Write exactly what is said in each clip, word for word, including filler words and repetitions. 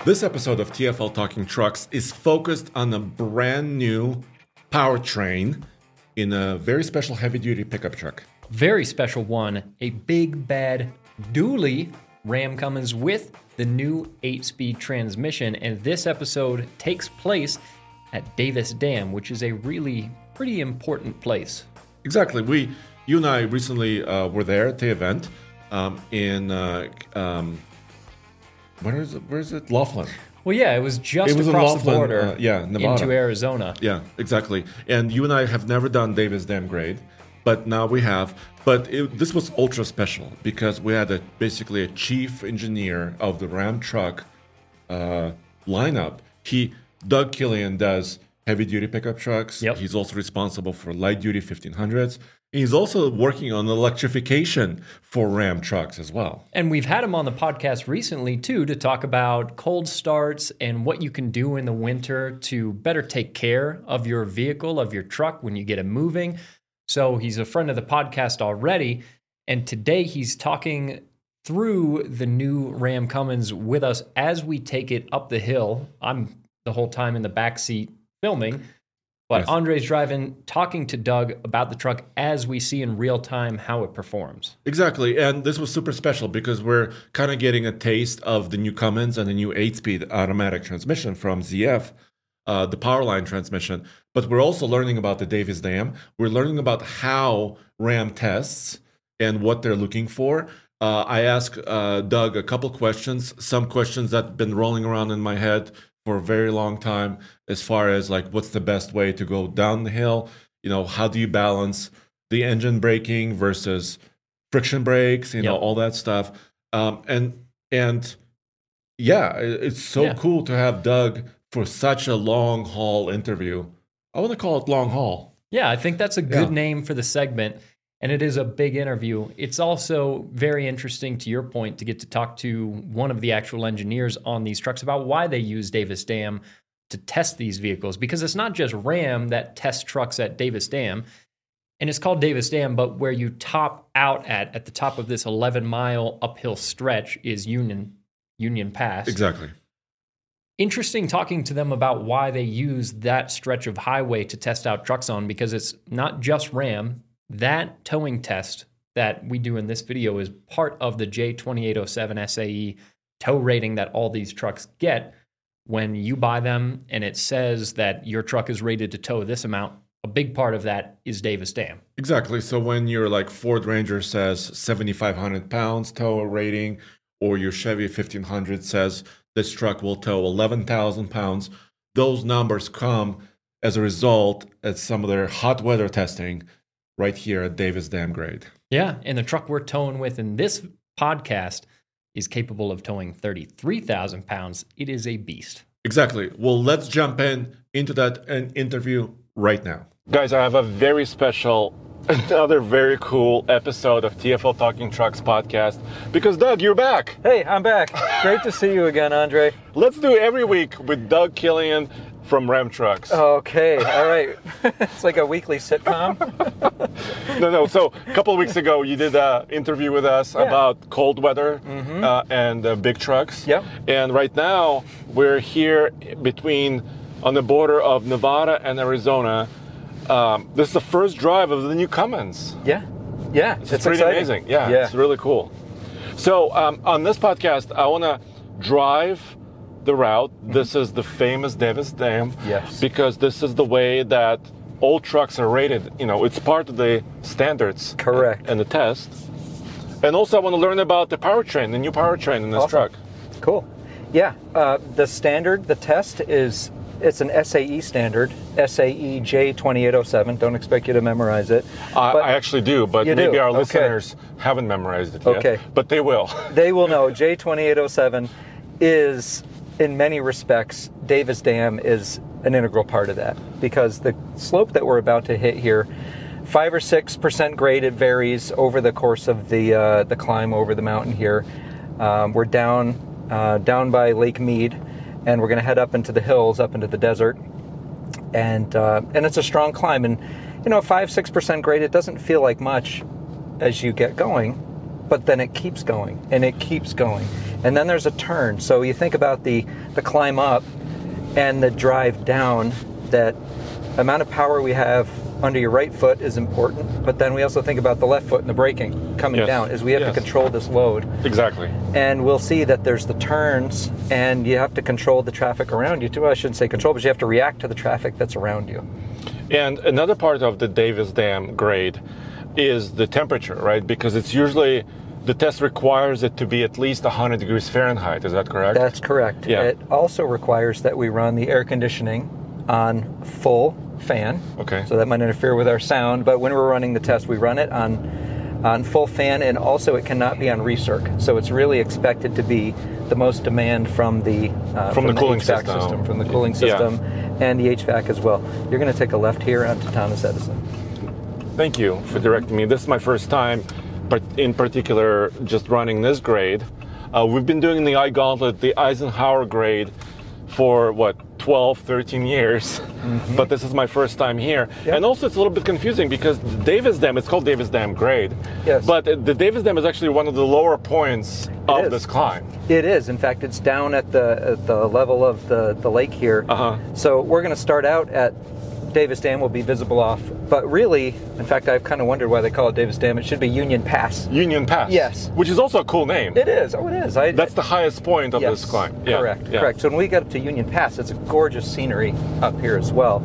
This episode of T F L Talking Trucks is focused on a brand new powertrain in a very special heavy-duty pickup truck. Very special one, a big bad dually Ram Cummins with the new eight-speed transmission. And this episode takes place at Davis Dam, which is a really pretty important place. Exactly. We, you and I recently uh, were there at the event um, in... Uh, um, Where is it? Where is it? Laughlin. Well, yeah, it was just it was across Laughlin, the border uh, yeah, Nevada. into Arizona. Yeah, exactly. And you and I have never done Davis Dam grade, but now we have. But it, this was ultra special because we had a, basically a chief engineer of the Ram truck uh, lineup. He, Doug Killian, does heavy-duty pickup trucks. Yep. He's also responsible for light-duty fifteen hundreds. He's also working on electrification for Ram trucks as well. And we've had him on the podcast recently, too, to talk about cold starts and what you can do in the winter to better take care of your vehicle, of your truck when you get it moving. So he's a friend of the podcast already. And today he's talking through the new Ram Cummins with us as we take it up the hill. I'm the whole time in the back seat filming. But yes. Andre's driving, talking to Doug about the truck as we see in real time how it performs. Exactly. And this was super special because we're kind of getting a taste of the new Cummins and the new eight-speed automatic transmission from Z F, uh, the Powerline transmission. But we're also learning about the Davis Dam. We're learning about how Ram tests and what they're looking for. Uh, I asked uh, Doug a couple questions, some questions that have been rolling around in my head for a very long time, as far as like what's the best way to go down the hill. You know, how do you balance the engine braking versus friction brakes, you know, yep. all that stuff. Um, and and yeah, it's so yeah. cool to have Doug for such a long haul interview. I want to call it long haul. Yeah, I think that's a good Yeah. name for the segment. And it is a big interview. It's also very interesting, to your point, to get to talk to one of the actual engineers on these trucks about why they use Davis Dam to test these vehicles. Because it's not just Ram that tests trucks at Davis Dam. And it's called Davis Dam, but where you top out at, at the top of this eleven-mile uphill stretch is Union, Union Pass. Exactly. Interesting talking to them about why they use that stretch of highway to test out trucks on, because it's not just Ram. That towing test that we do in this video is part of the J twenty-eight oh seven S A E tow rating that all these trucks get. When you buy them and it says that your truck is rated to tow this amount, a big part of that is Davis Dam. Exactly. So when your like Ford Ranger says seventy-five hundred pounds tow rating, or your Chevy fifteen hundred says this truck will tow eleven thousand pounds, those numbers come as a result at some of their hot weather testing right here at Davis Dam grade. Yeah, and the truck we're towing with in this podcast is capable of towing thirty-three thousand pounds. It is a beast. Exactly. Well, let's jump in into that uh, interview right now. Guys, I have a very special, another very cool episode of T F L Talking Trucks podcast because, Doug, you're back. Hey, I'm back. Great to see you again, Andre. Let's do every week with Doug Killian from Ram Trucks. Okay, all right. It's like a weekly sitcom. no, no. So a couple of weeks ago, you did an interview with us Yeah. about cold weather Mm-hmm. uh, and uh, big trucks. Yep. And right now, we're here between, on the border of Nevada and Arizona. Um, this is the first drive of the new Cummins. Yeah, yeah. It's, It's pretty exciting. amazing. Yeah, yeah. it's really cool. So um, on this podcast, I want to drive the route. This is the famous Davis Dam. Yes. Because this is the way that all trucks are rated. You know, it's part of the standards. Correct. And the test. And also I want to learn about the powertrain, the new powertrain in this Awesome. truck. Cool. Yeah, uh, the standard, the test is, it's an S A E standard, S A E J twenty-eight oh seven. Don't expect you to memorize it. Uh, But I actually do, but you maybe do? our Okay. listeners haven't memorized it yet. Okay. But they will. They will know J twenty-eight oh seven is, in many respects, Davis Dam is an integral part of that, because the slope that we're about to hit here, five or six percent grade, it varies over the course of the uh, the climb over the mountain here. Um, we're down uh, down by Lake Mead, and we're going to head up into the hills, up into the desert, and uh, and it's a strong climb. And you know, five six percent grade, it doesn't feel like much as you get going. but then it keeps going and it keeps going. And then there's a turn. So you think about the, the climb up and the drive down, that amount of power we have under your right foot is important, but then we also think about the left foot and the braking coming Yes. down, is we have Yes. to control this load. Exactly. And we'll see that there's the turns, and you have to control the traffic around you too. I shouldn't say control, but you have to react to the traffic that's around you. And another part of the Davis Dam grade is the temperature, right? Because it's usually, the test requires it to be at least one hundred degrees Fahrenheit. Is that correct? That's correct. Yeah. It also requires that we run the air conditioning on full fan. Okay. So that might interfere with our sound, but when we're running the test, we run it on on full fan, and also it cannot be on recirc. So it's really expected to be the most demand from the uh, From the cooling H V A C system. from the cooling Yeah. system, and the H V A C as well. You're going to take a left here onto Thomas Edison. Thank you for directing me. This is my first time, but in particular, just running this grade. Uh, we've been doing the iGauntlet, the Eisenhower grade, for what, twelve, thirteen years, mm-hmm. but this is my first time here. Yep. And also it's a little bit confusing because Davis Dam, it's called Davis Dam grade, Yes. but the Davis Dam is actually one of the lower points of is. this climb. It is. In fact, it's down at the at the level of the, the lake here. Uh-huh. So we're going to start out at Davis Dam, will be visible off. But really, in fact, I've kind of wondered why they call it Davis Dam. It should be Union Pass. Union Pass. Yes. Which is also a cool name. It is. Oh, it is. I, That's the highest point of yes, this climb. Yeah. Correct. Yeah. Correct. So when we get up to Union Pass, it's a gorgeous scenery up here as well.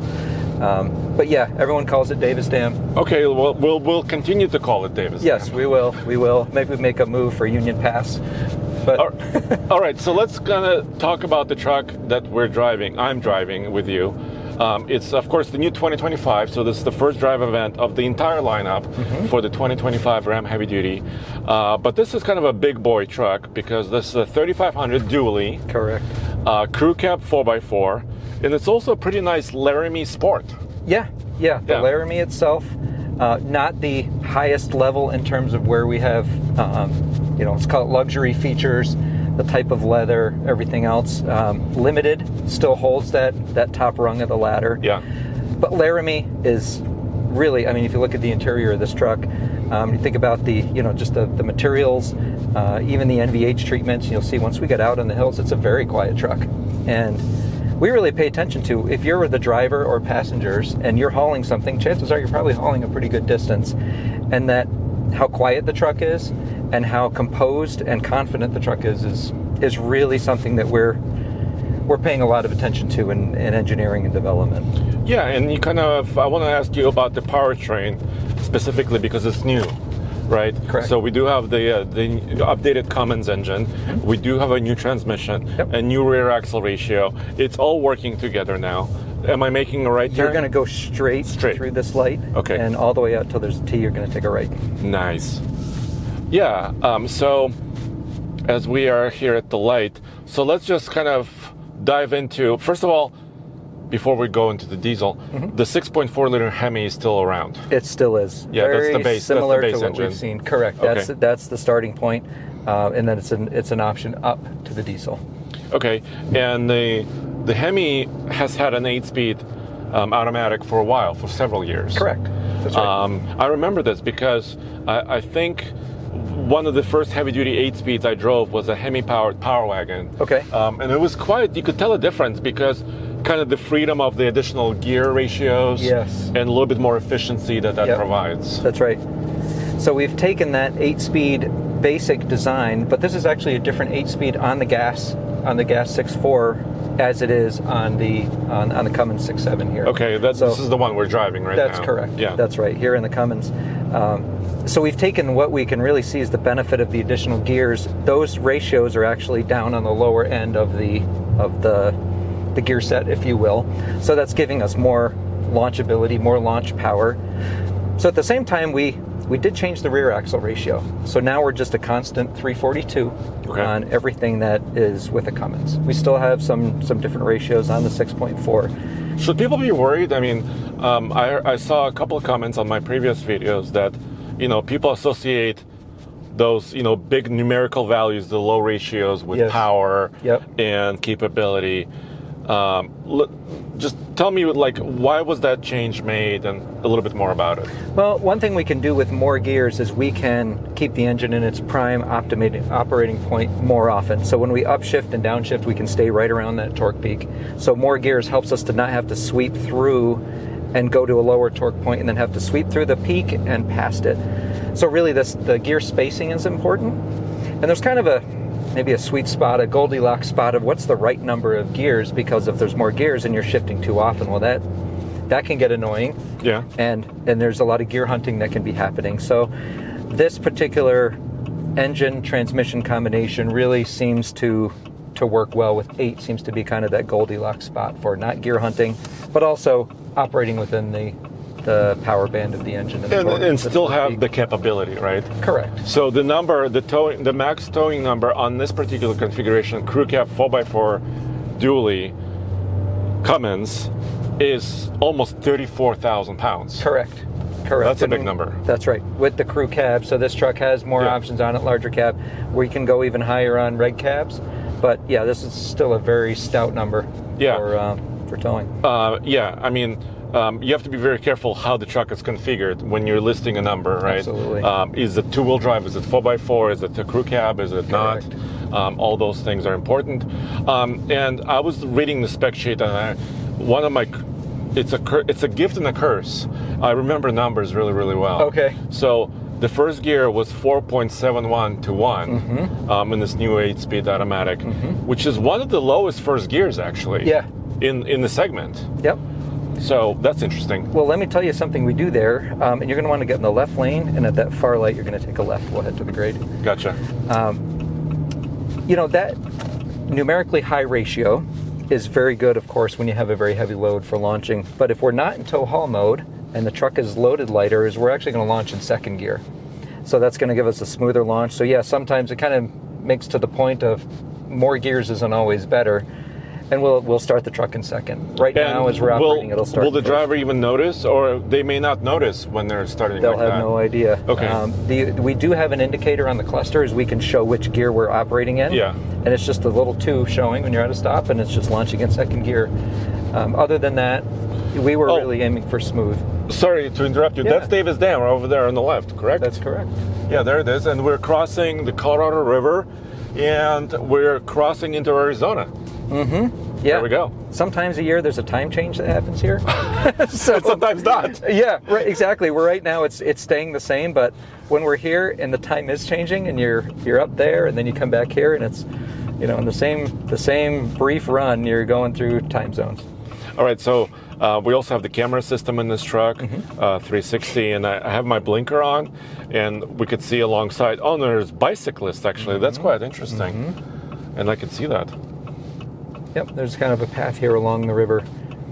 Um, but yeah, everyone calls it Davis Dam. Okay, well, we'll we'll continue to call it Davis Yes, Dam. we will. We will. Maybe we make a move for Union Pass. But All right. All right, so let's kind of talk about the truck that we're driving. I'm driving with you. Um, it's, of course, the new twenty twenty-five, so this is the first drive event of the entire lineup mm-hmm. for the twenty twenty-five Ram Heavy Duty. Uh, but this is kind of a big boy truck because this is a thirty-five hundred dually. correct. Uh, crew cab four by four, and it's also a pretty nice Laramie Sport. Yeah, yeah. The Yeah. Laramie itself, uh, not the highest level in terms of where we have, um, you know, let's call it luxury features, the type of leather, everything else. Um, limited still holds that that top rung of the ladder. Yeah. But Laramie is really, I mean, if you look at the interior of this truck, um, you think about the, you know, just the, the materials, uh, even the N V H treatments, you'll see once we get out on the hills, it's a very quiet truck. And we really pay attention to, if you're the driver or passengers and you're hauling something, chances are you're probably hauling a pretty good distance. And that how quiet the truck is and how composed and confident the truck is is, is really something that we're we're paying a lot of attention to in, in engineering and development. Yeah, and you kind of, I want to ask you about the powertrain specifically because it's new, right? Correct. So we do have the uh, the updated Cummins engine. Mm-hmm. We do have a new transmission, Yep. a new rear axle ratio. It's all working together now. Am I making a right turn? You're going to go straight, Straight. through this light, Okay. and all the way out till there's a T, you're going to take a right. Nice. Yeah, um, so as we are here at the light, so let's just kind of dive into, first of all, before we go into the diesel, mm-hmm. the six point four liter Hemi is still around. It still is. Yeah, that's Very the base- that's the similar base to what engine. we've seen. Correct. That's Okay. that's the starting point, uh, and then it's an it's an option up to the diesel. Okay, and the the Hemi has had an eight-speed um, automatic for a while, for several years. Correct. That's right. Um, I remember this because I, I think one of the first heavy-duty eight-speeds I drove was a Hemi-powered Power Wagon. Okay. Um, and it was quite, you could tell a difference because kind of the freedom of the additional gear ratios Yes. and a little bit more efficiency that that Yep. provides. That's right. So we've taken that eight-speed basic design, but this is actually a different eight-speed on the gas on the gas six four as it is on the on, on the Cummins six seven here. Okay, that, So- this is the one we're driving right That's now. correct. Yeah. That's right, here in the Cummins. Um, so we've taken what we can really see is the benefit of the additional gears. Those ratios are actually down on the lower end of the of the the gear set, if you will. So that's giving us more launchability, more launch power. So at the same time, we we did change the rear axle ratio. So now we're just a constant three forty-two Okay. on everything that is with the Cummins. We still have some some different ratios on the six point four. Should people be worried? I mean, um, I, I saw a couple of comments on my previous videos that, you know, people associate those, you know, big numerical values, the low ratios with Yes. power Yep. and capability. Um, l- just tell me, like, why was that change made, and a little bit more about it. Well, one thing we can do with more gears is we can keep the engine in its prime optimating, operating point more often. So when we upshift and downshift, we can stay right around that torque peak. So more gears helps us to not have to sweep through and go to a lower torque point and then have to sweep through the peak and past it. So really this the gear spacing is important. And there's kind of a maybe a sweet spot, a Goldilocks spot of what's the right number of gears, because if there's more gears and you're shifting too often, well that that can get annoying. Yeah. And and there's a lot of gear hunting that can be happening. So this particular engine transmission combination really seems to to work well with eight, seems to be kind of that Goldilocks spot for not gear hunting, but also operating within the the power band of the engine. And, the And, torque, and the still torque have peak. the capability, right? Correct. So the number, the towing, the max towing number on this particular configuration, crew cab four by four dually Cummins, is almost thirty-four thousand pounds. Correct. Correct. That's a big And number. That's right. With the crew cab, so this truck has more Yeah. options on it, larger cab. We can go even higher on red cabs, but yeah, this is still a very stout number Yeah. for um, for towing. Uh, yeah, I mean, um, you have to be very careful how the truck is configured when you're listing a number, right? Absolutely. Um, is it two-wheel drive? Is it four by four? Is it a crew cab? Is it Correct. not? Um, all those things are important. Um, and I was reading the spec sheet, and I, one of my, it's a cur- it's a gift and a curse. I remember numbers really, really well. Okay. So the first gear was four point seven one to one Mm-hmm. um, in this new eight-speed automatic, which is one of the lowest first gears, actually. Yeah. In in the segment. Yep. So that's interesting. Well, let me tell you something we do there, um, and you're going to want to get in the left lane, and at that far light, you're going to take a left. We'll head to the grade. Gotcha. You know, that numerically high ratio is very good, of course, when you have a very heavy load for launching. But if we're not in tow haul mode and the truck is loaded lighter, is we're actually going to launch in second gear. So that's going to give us a smoother launch. So yeah, sometimes it kind of makes to the point of more gears isn't always better. And we'll we'll start the truck in second. Right now, as we're will, operating, it'll start. Will the first. driver even notice, or they may not notice when they're starting They'll like have that? no idea. Okay. Um, the, we do have an indicator on the clusters. We can show which gear we're operating in. Yeah. And it's just a little two showing when you're at a stop, and it's just launching in second gear. Um, other than that, we were Oh. really aiming for smooth. Sorry to interrupt you. Yeah. That's Davis Dam over there on the left, correct? That's correct. Yeah, there it is. And we're crossing the Colorado River, and we're crossing into Arizona. Yeah. There we go. Sometimes a year there's a time change that happens here. so And sometimes not. yeah, right, exactly. We're right now it's it's staying the same, but when we're here and the time is changing, and you're you're up there, and then you come back here, and it's you know in the same the same brief run, you're going through time zones. All right, so uh, we also have the camera system in this truck, Mm-hmm. uh, three sixty, and I, I have my blinker on, and we could see alongside. Oh, no, there's bicyclists actually. That's Mm-hmm. quite interesting, and I can see that. Yep, there's kind of a path here along the river.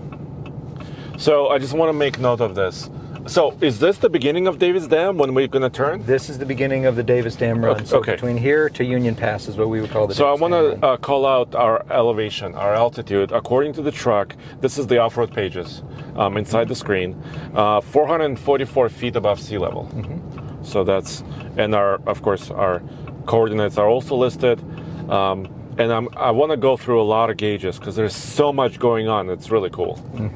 So I just want to make note of this. So is this the beginning of Davis Dam when we're going to turn? This is the beginning of the Davis Dam run. Okay, So okay. between here to Union Pass is what we would call the So I Davis want Dam to run. uh, call out our elevation, our altitude. According to the truck, this is the off-road pages um, inside the screen, uh, four hundred forty-four feet above sea level. Mm-hmm. So that's, and our, of course, our coordinates are also listed. Um, and I'm, I want to go through a lot of gauges because there's so much going on. It's really cool.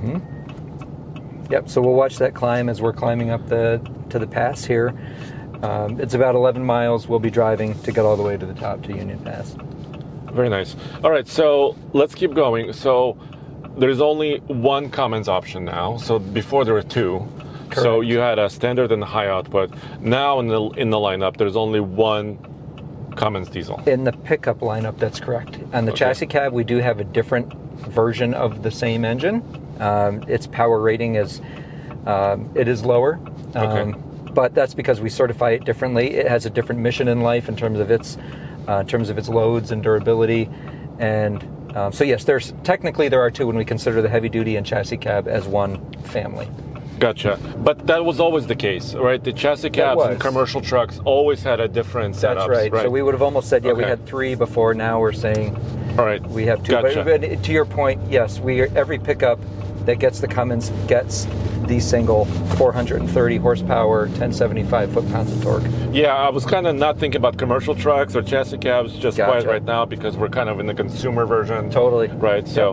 Yep, so we'll watch that climb as we're climbing up the to the pass here. Um, it's about eleven miles we'll be driving to get all the way to the top to Union Pass. Very nice. All right, so let's keep going. So there's only one Cummins option now. So before there were two. So Correct. you had a standard and a high output. Now in the in the lineup, there's only one Cummins diesel. In the pickup lineup, that's correct. On the Okay. chassis cab, we do have a different version of the same engine. Um, its power rating is um, it is lower, um, Okay. but that's because we certify it differently. It has a different mission in life in terms of its uh, in terms of its loads and durability, and um, so yes, there's technically there are two when we consider the heavy duty and chassis cab as one family. Gotcha. But that was always the case, right? The chassis cabs and was. commercial trucks always had a different setup. That's right. So we would have almost said, yeah, we Okay. had three before. Now we're saying All right. we have two. Gotcha. But, but to your point, yes, we every pickup that gets the Cummins gets the single four hundred thirty horsepower, ten seventy-five foot-pounds of torque. Yeah, I was kind of not thinking about commercial trucks or chassis cabs just quite Gotcha. right now because we're kind of in the consumer version. Totally. Right. So,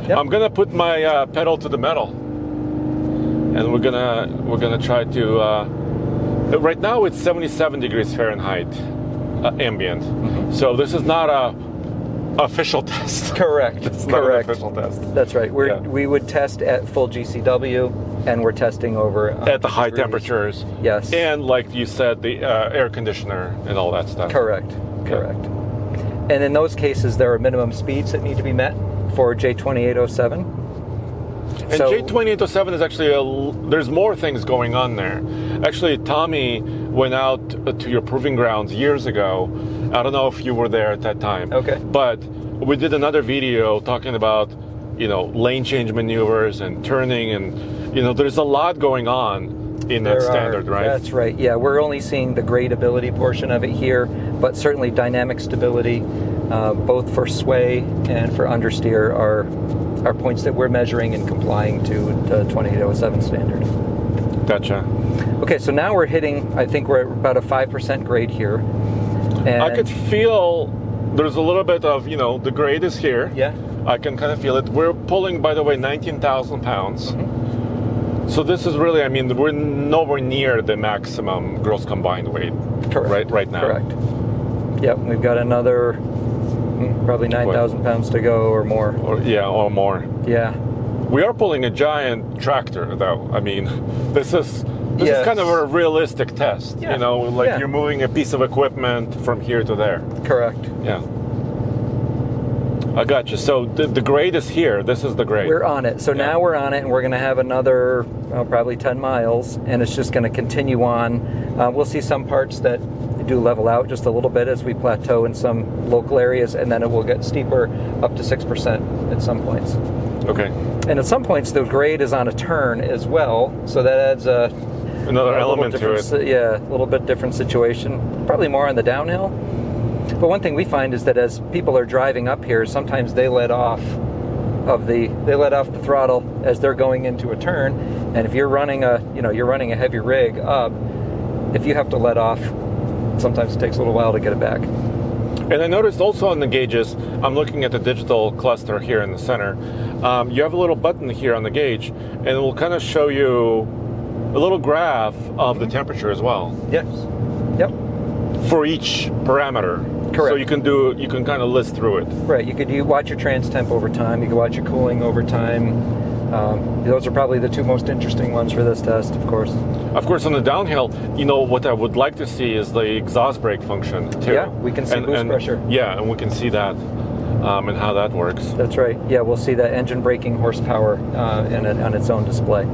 Yep. I'm gonna put my uh, pedal to the metal, and we're gonna we're gonna try to. Uh, right now it's seventy-seven degrees Fahrenheit uh, ambient, mm-hmm. so this is not a official test. Correct. It's Correct. not an official test. That's right. We're, Yeah. We would test at full G C W, and we're testing over At the high degrees. temperatures. Yes. And like you said, the uh, air conditioner and all that stuff. Correct. Correct. And in those cases, there are minimum speeds that need to be met for J twenty-eight oh seven. And So- J twenty-eight oh seven is actually, a, l- there's more things going on there. Actually, Tommy went out to your proving grounds years ago. I don't know if you were there at that time. Okay. But we did another video talking about, you know, lane change maneuvers and turning, and, you know, there's a lot going on in that There standard, are, right? That's right. Yeah, we're only seeing the grade ability portion of it here, but certainly dynamic stability, uh, both for sway and for understeer, are are points that we're measuring and complying to the twenty-eight oh seven standard. Gotcha. Okay, so now we're hitting, I think we're at about a five percent grade here. And I could feel there's a little bit of, you know, the grade is here. Yeah. I can kind of feel it. We're pulling, by the way, nineteen thousand pounds. Mm-hmm. So this is really, I mean, we're nowhere near the maximum gross combined weight. Correct. Right, right now. Correct. Yep, we've got another mm, probably nine thousand pounds to go or more. Or, yeah, or more. Yeah. We are pulling a giant tractor, though. I mean, this is this Yes. is kind of a realistic test. Yeah. You know, like Yeah. you're moving a piece of equipment from here to there. Correct. Yeah. I got you. So the, the grade is here. This is the grade. We're on it. So Yeah. now we're on it, and we're going to have another well, probably ten miles, and it's just going to continue on. Uh, we'll see some parts that do level out just a little bit as we plateau in some local areas, and then it will get steeper up to six percent at some points. Okay. And at some points, the grade is on a turn as well, so that adds a Another a little element to different it. si- Yeah, a little bit different situation. Probably more on the downhill. But one thing we find is that as people are driving up here, sometimes they let off of the they let off the throttle as they're going into a turn. And if you're running a you know you're running a heavy rig up, if you have to let off, sometimes it takes a little while to get it back. And I noticed also on the gauges, I'm looking at the digital cluster here in the center. Um, you have a little button here on the gauge, and it will kind of show you a little graph of the temperature as well Yes. Yep. for each parameter. Correct. So you can do you can kind of list through it. Right. You could you watch your trans temp over time. You can watch your cooling over time. Um, those are probably the two most interesting ones for this test, of course. Of course, on the downhill, you know what I would like to see is the exhaust brake function too. Yeah, we can see and, boost and- pressure. Yeah, and we can see that um, and how that works. That's right. Yeah, we'll see that engine braking horsepower uh, in it, on its own display.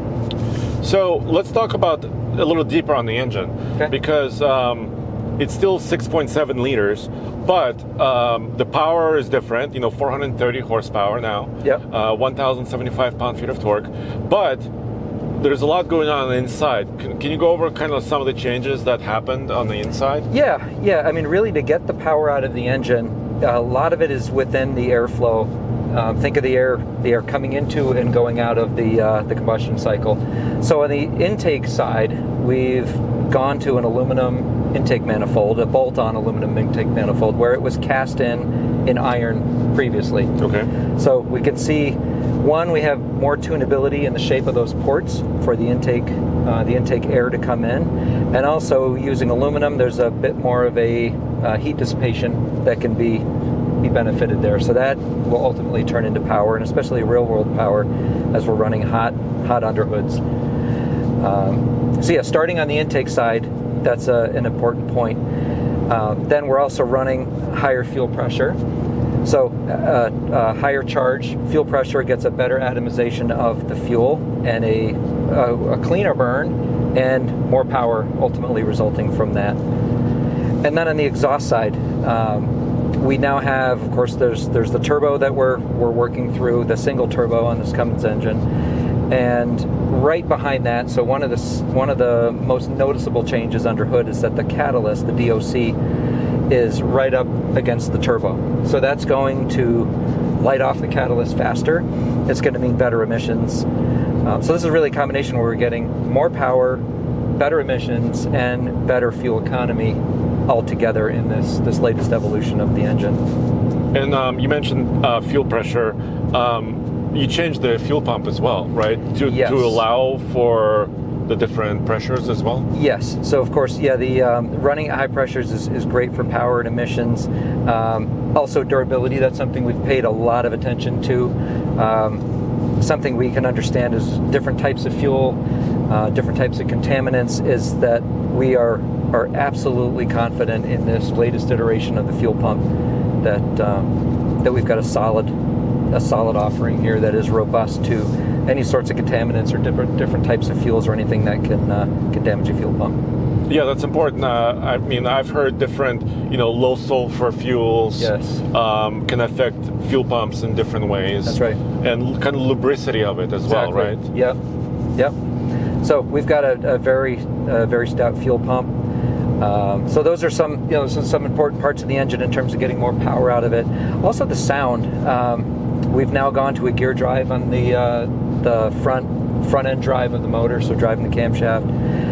So let's talk about a little deeper on the engine, Okay. because um, it's still six point seven liters, but um, the power is different. You know, four hundred thirty horsepower now. Yep. Uh, one thousand seventy-five pound-feet of torque, but there's a lot going on on the inside. Can, can you go over kind of some of the changes that happened on the inside? Yeah, yeah. I mean, really, to get the power out of the engine, a lot of it is within the airflow. Um, think of the air, the air coming into and going out of the uh, the combustion cycle. So on the intake side, we've gone to an aluminum intake manifold, a bolt-on aluminum intake manifold, where it was cast in in iron previously. Okay. So we can see, one, we have more tunability in the shape of those ports for the intake, uh, the intake air to come in, and also using aluminum, there's a bit more of a uh, heat dissipation that can be be benefited there. So that will ultimately turn into power, and especially real-world power, as we're running hot hot underhoods. Um, so yeah, starting on the intake side, that's a, an important point. Uh, then we're also running higher fuel pressure. So uh, uh, higher charge fuel pressure gets a better atomization of the fuel and a, a, a cleaner burn and more power ultimately resulting from that. And then on the exhaust side, um, we now have, of course, there's there's the turbo that we're we're working through, the single turbo on this Cummins engine, and right behind that, so one of the one of the most noticeable changes under hood is that the catalyst, the D O C, is right up against the turbo. So that's going to light off the catalyst faster. It's going to mean better emissions. Um, so this is really a combination where we're getting more power, better emissions, and better fuel economy all together in this this latest evolution of the engine. And um, you mentioned uh, fuel pressure. Um, you changed the fuel pump as well, right? To Yes. to allow for the different pressures as well. Yes. So of course, yeah, the um, running at high pressures is, is great for power and emissions. Um, also durability. That's something we've paid a lot of attention to. Um, something we can understand is different types of fuel, uh, different types of contaminants. Is that we are are absolutely confident in this latest iteration of the fuel pump that um, that we've got a solid a solid offering here that is robust to any sorts of contaminants or different different types of fuels or anything that can uh, can damage a fuel pump. Yeah, that's important. Uh, I mean, I've heard different, you know, low sulfur fuels Yes. um, can affect fuel pumps in different ways. That's right. And kind of lubricity of it as well, right? Yep. Yep. So we've got a, a very a very stout fuel pump. Um, so those are some you know some, some important parts of the engine in terms of getting more power out of it. Also the sound. Um, we've now gone to a gear drive on the uh, the front front end drive of the motor, so driving the camshaft.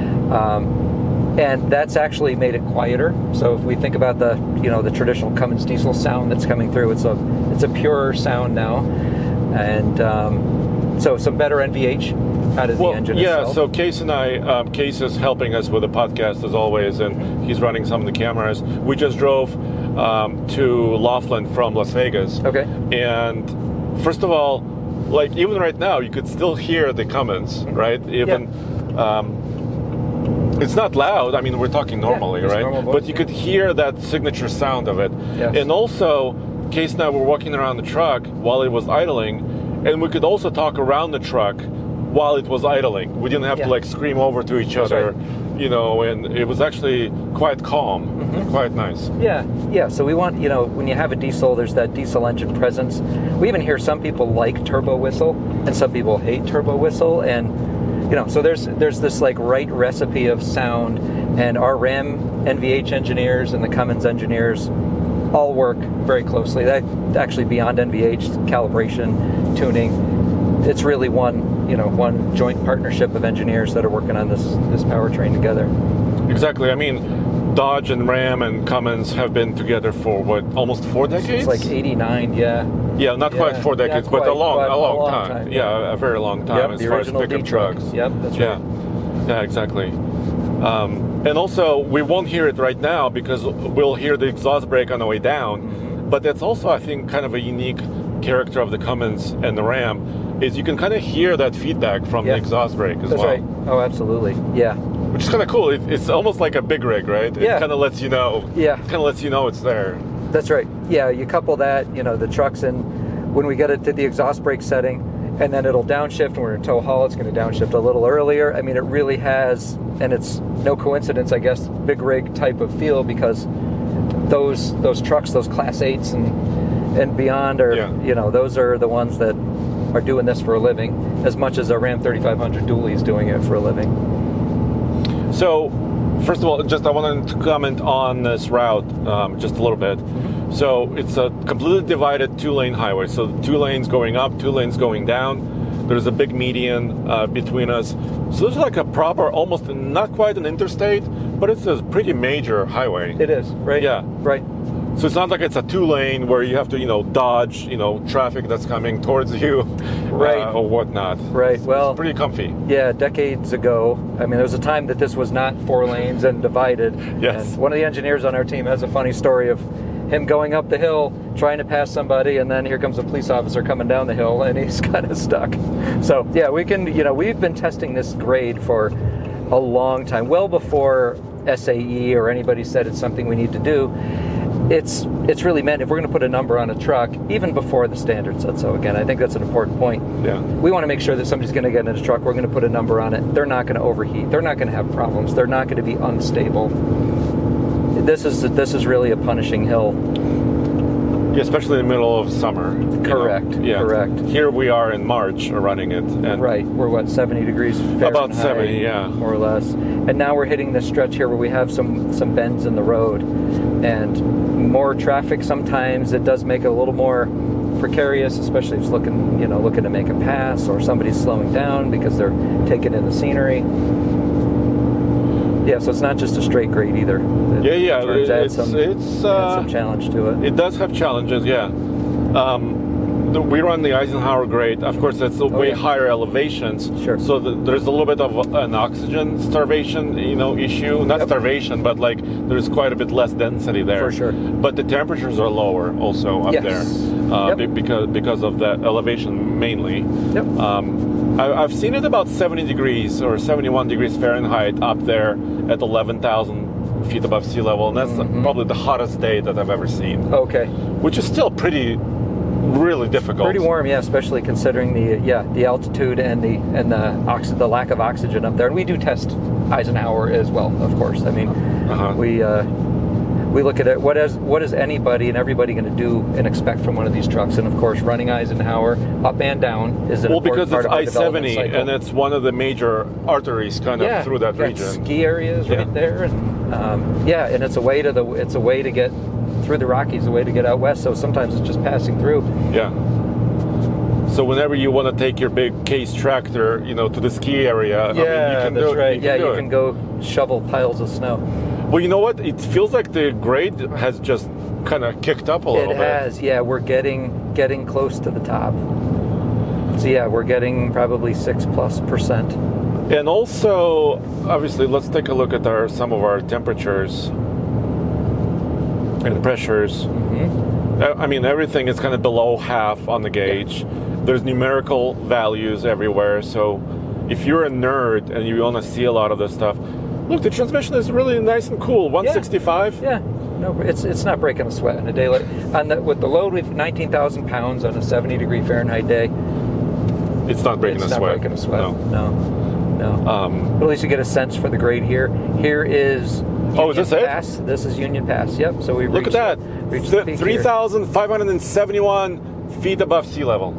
Um, And that's actually made it quieter. So if we think about the, you know, the traditional Cummins diesel sound that's coming through, it's a, it's a purer sound now, and um, so some better N V H out of Well, the engine. yeah. itself. So Case and I, um, Case is helping us with the podcast as always, and he's running some of the cameras. We just drove um, to Laughlin from Las Vegas. Okay. And first of all, like even right now, you could still hear the Cummins, right? Even. Um, It's not loud. I mean, we're talking normally, Yeah, it's right? normal voice, but you yeah. could hear that signature sound of it. Yes. And also, Case and I were walking around the truck while it was idling, and we could also talk around the truck while it was idling. We didn't have Yeah. to like scream over to each That's other, right. you know, and it was actually quite calm, Mm-hmm. quite nice. Yeah, yeah. So we want, you know, when you have a diesel, there's that diesel engine presence. We even hear some people like turbo whistle, and some people hate turbo whistle, and you know, so there's there's this like right recipe of sound, and our Ram N V H engineers and the Cummins engineers all work very closely. That actually beyond N V H calibration, tuning, it's really one you know one joint partnership of engineers that are working on this this powertrain together. Exactly. I mean, Dodge and Ram and Cummins have been together for what, almost four decades? It's like eighty-nine, yeah. Yeah, not Yeah, quite four not decades, but quite, a long, but a long, time. time, Yeah, yeah. a very long time Yep, as the far as original pickup D truck. trucks. Yep, that's yeah. right. Yeah, exactly. Um, and also, we won't hear it right now because we'll hear the exhaust brake on the way down. Mm-hmm. But that's also, I think, kind of a unique character of the Cummins and the Ram is you can kind of hear that feedback from Yeah. the exhaust brake as That's well. right. Oh, absolutely. Yeah. Which is kind of cool. It, it's almost like a big rig, right? It Yeah. kind of lets you know. Yeah. Kind of lets you know it's there. That's right. Yeah, you couple that, you know, the truck's in, when we get it to the exhaust brake setting, and then it'll downshift when we're in tow haul, it's going to downshift a little earlier. I mean, it really has, and it's no coincidence, I guess, big rig type of feel, because those those trucks, those class eights and and beyond are, Yeah. you know, those are the ones that are doing this for a living, as much as a Ram thirty-five hundred dually is doing it for a living. So, first of all, just I wanted to comment on this route um, just a little bit. Mm-hmm. So it's a completely divided two-lane highway. So two lanes going up, two lanes going down. There's a big median uh, between us. So it's like a proper, almost not quite an interstate, but it's a pretty major highway. It is, right? Yeah. Right. So it's not like it's a two-lane where you have to, you know, dodge, you know, traffic that's coming towards you, Right. uh, or whatnot. Right. Well, It's pretty comfy. yeah, decades ago, I mean, there was a time that this was not four lanes and divided. Yes. And one of the engineers on our team has a funny story of him going up the hill, trying to pass somebody, and then here comes a police officer coming down the hill, and he's kind of stuck. So, yeah, we can, you know, we've been testing this grade for a long time, well before S A E or anybody said it's something we need to do. It's it's really meant, if we're going to put a number on a truck, even before the standard said so. Again, I think that's an important point. Yeah. We want to make sure that somebody's going to get in a truck, we're going to put a number on it. They're not going to overheat. They're not going to have problems. They're not going to be unstable. This is this is really a punishing hill. Yeah, especially in the middle of summer. you know. Correct, Yeah. correct. Here we are in March uh, running it. And Right, we're what, seventy degrees Fahrenheit? About seventy, yeah. More or less. And now we're hitting this stretch here where we have some, some bends in the road. And more traffic sometimes, it does make it a little more precarious, especially if it's looking, you know, looking to make a pass, or somebody's slowing down because they're taking in the scenery. Yeah, so it's not just a straight grade either. It, Yeah, yeah, It adds it's- some, it's, adds uh, some challenge to it. It does have challenges, yeah. Um, the, we run the Eisenhower grade. Of course, that's a way yeah. higher elevations. Sure. So the, there's a little bit of an oxygen starvation, you know, issue. Not Yep. starvation, but like there's quite a bit less density there. For sure. But the temperatures are lower also up Yes. there uh, Yep. be- because because of that elevation mainly. Yep. Um, I, I've seen it about seventy degrees or seventy-one degrees Fahrenheit up there at eleven thousand feet above sea level, and that's Mm-hmm. probably the hottest day that I've ever seen, Okay. which is still pretty, really difficult. Pretty warm, yeah, especially considering the yeah the altitude and the and the ox- the lack of oxygen up there. And we do test Eisenhower as well, of course. I mean, Uh-huh. we uh, we look at it. What is what is anybody and everybody going to do and expect from one of these trucks? And of course, running Eisenhower up and down is an Well, important because part it's of our I development seventy, cycle. and it's one of the major arteries kind of yeah, through that got region. ski areas right Yeah. there, and um, yeah, and it's a way to the it's a way to get through the Rockies, a way to get out west. So sometimes it's just passing through. Yeah. So whenever you want to take your big case tractor, you know, to the ski area, I mean, Yeah, you can that's do it. right. You can yeah, do you it. can go shovel piles of snow. Well, you know what? It feels like the grade has just kind of kicked up a little It bit. has, yeah. We're getting getting close to the top. So yeah, we're getting probably six plus percent. And also, obviously, let's take a look at our some of our temperatures and pressures. Mm-hmm. I I mean, everything is kind of below half on the gauge. There's numerical values everywhere. So if you're a nerd and you want to see a lot of this stuff, look, the transmission is really nice and cool. one sixty-five. Yeah, no, it's it's not breaking a sweat on a day like on the, with the load. We've nineteen thousand pounds on a seventy degree Fahrenheit day. It's not breaking it's a not sweat. breaking a sweat. No. No, no. Um, But at least you get a sense for the grade here. Here is Union Oh, is this it? Pass. This is Union Pass. Yep. So we look at that. Reached the peak three here. thousand five hundred seventy-one feet above sea level.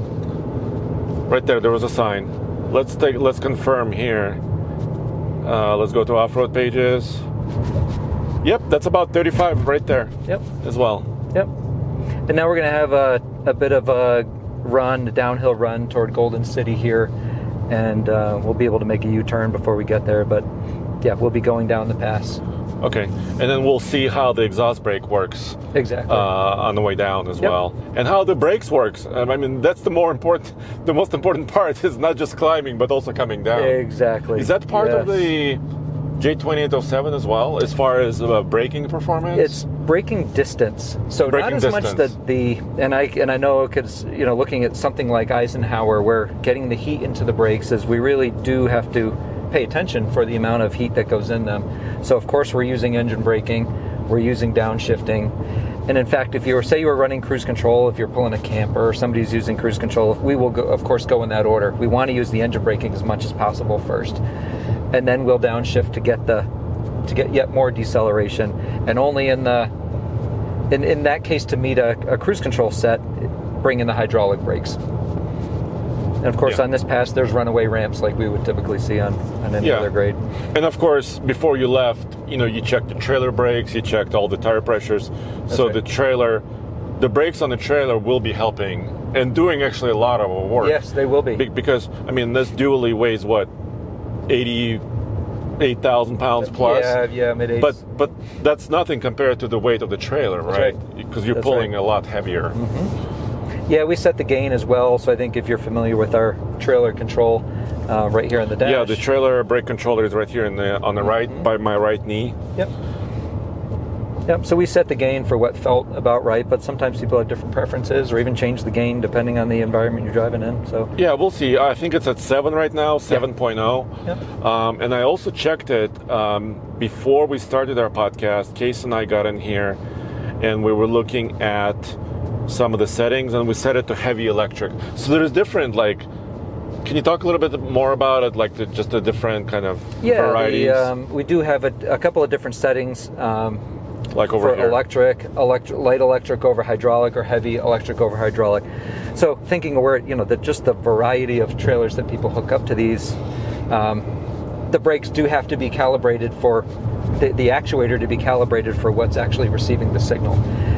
Right there, there was a sign. Let's take. Let's confirm here. Uh, let's go to off-road pages. Yep, that's about thirty-five right there. Yep. As well. Yep. And now we're going to have a, a bit of a run, a downhill run toward Golden City here, and uh, we'll be able to make a U-turn before we get there. But yeah, we'll be going down the pass. Okay, and then we'll see how the exhaust brake works Exactly. uh, on the way down as Yep. well, and how the brakes works. Um, I mean, that's the more important, the most important part is not just climbing but also coming down. exactly. Is that part of Yes. the J twenty-eight oh seven as well, as far as uh, braking performance? It's braking distance, so Braking not as much distance. the the and I and I know because you know looking at something like Eisenhower, where getting the heat into the brakes is we really do have to pay attention for the amount of heat that goes in them. So of course we're using engine braking, we're using downshifting, and in fact, if you were say you were running cruise control, if you're pulling a camper or somebody's using cruise control, we will go, of course go in that order. We want to use the engine braking as much as possible first, and then we'll downshift to get the to get yet more deceleration, and only in the in, in that case to meet a, a cruise control set, bring in the hydraulic brakes. And of course Yeah. on this pass there's runaway ramps like we would typically see on, on any Yeah. other grade. And of course, before you left, you know, you checked the trailer brakes, you checked all the tire pressures. so right. the trailer, the brakes on the trailer will be helping and doing actually a lot of work. Yes, they will be. Be- because I mean, this dually weighs what, eighty-eight thousand pounds plus. Yeah, yeah, mid eighties. But but that's nothing compared to the weight of the trailer, right? right. Because you're That's pulling right. a lot heavier. Yeah, we set the gain as well, so I think if you're familiar with our trailer control uh, right here on the dash. Yeah, the trailer brake controller is right here in the on the right by my right knee. Yep. Yep, so we set the gain for what felt about right, but sometimes people have different preferences or even change the gain depending on the environment you're driving in. So Yeah, we'll see. I think it's at seven right now, seven point oh. Yep. Um, and I also checked it um, before we started our podcast. Case and I got in here, and we were looking at some of the settings, and we set it to heavy electric. So there's different, like, can you talk a little bit more about it, like the, just the different kind of yeah, varieties, the, um, we do have a, a couple of different settings. Um, like over for here? electric, electric, light electric over hydraulic, or heavy electric over hydraulic. So thinking of where, you know, the, just the variety of trailers that people hook up to these, um, the brakes do have to be calibrated for, the, the actuator to be calibrated for what's actually receiving the signal.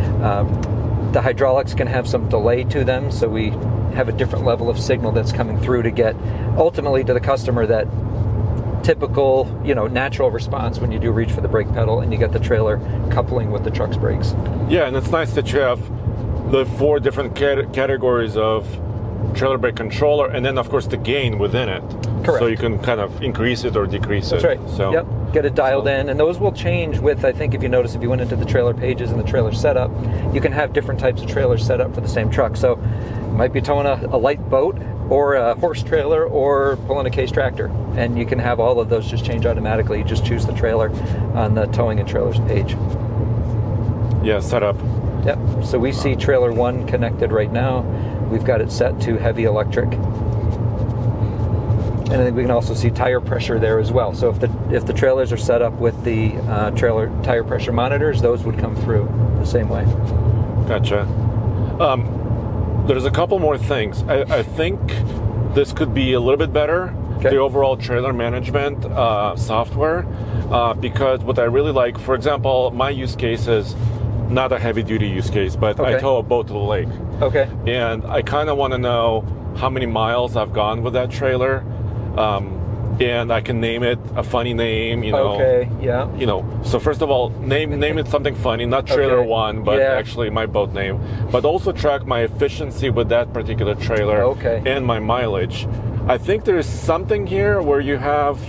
Um, the hydraulics can have some delay to them, so we have a different level of signal that's coming through to get ultimately to the customer that typical, you know, natural response when you do reach for the brake pedal and you get the trailer coupling with the truck's brakes. Yeah, and it's nice that you have the four different cat- categories of trailer brake controller, and then of course the gain within it. Correct. So you can kind of increase it or decrease That's it. right. So Yep. Get it dialed so- in, and those will change with. I think if you notice, if you went into the trailer pages and the trailer setup, you can have different types of trailers set up for the same truck. So, you might be towing a, a light boat, or a horse trailer, or pulling a case tractor, and you can have all of those just change automatically. You just choose the trailer on the towing and trailers page. Yeah, setup. Yep. So we see trailer one connected right now. We've got it set to heavy electric. And I think we can also see tire pressure there as well. So if the if the trailers are set up with the uh, trailer tire pressure monitors, those would come through the same way. Gotcha. Um, there's a couple more things. I, I think this could be a little bit better, Okay. the overall trailer management uh, software, uh, because what I really like, for example, my use case is not a heavy duty use case, but I Okay. tow a boat to the lake. Okay. And I kind of want to know how many miles I've gone with that trailer. Um, and I can name it a funny name, you know. Okay. Yeah. You know, so first of all, name name it something funny, not trailer Okay. one, but Yeah. actually my boat name. But also track my efficiency with that particular trailer Okay. and my mileage. I think there is something here where you have